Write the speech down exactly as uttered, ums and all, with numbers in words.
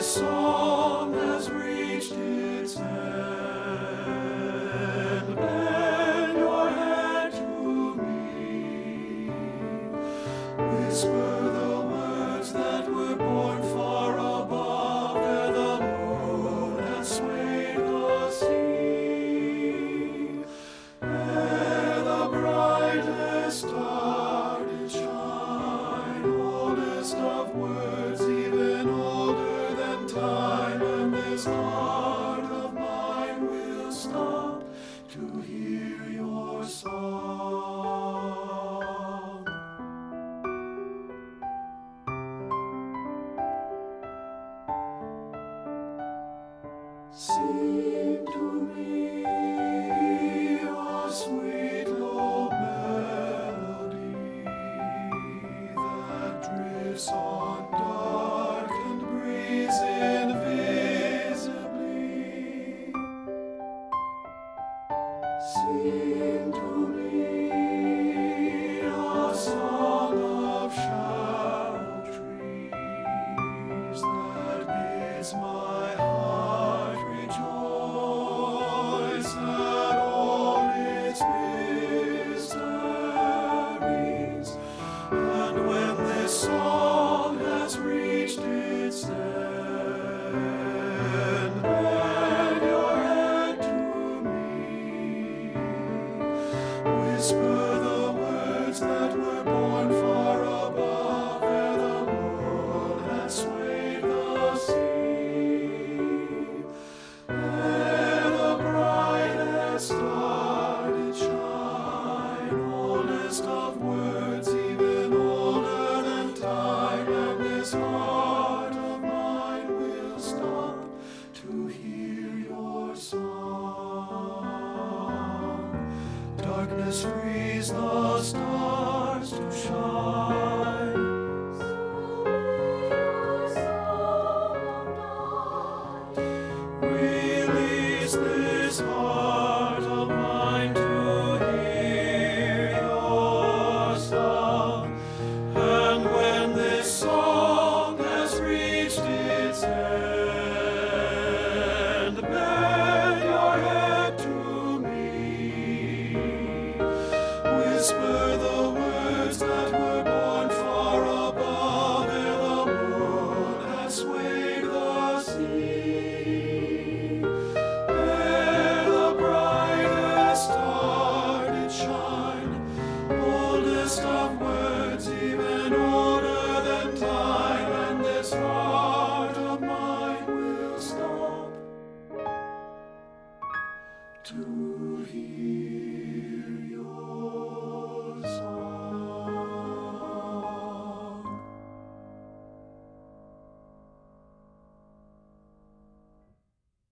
song has reached its end. Bend your head to me. Whisper the words that were born far above, where the moon has swayed the sea. Ere the brightest star did shine, oldest of words, even older than time, and this heart of mine will stop to hear your song. Sing to me a sweet low melody that drifts on.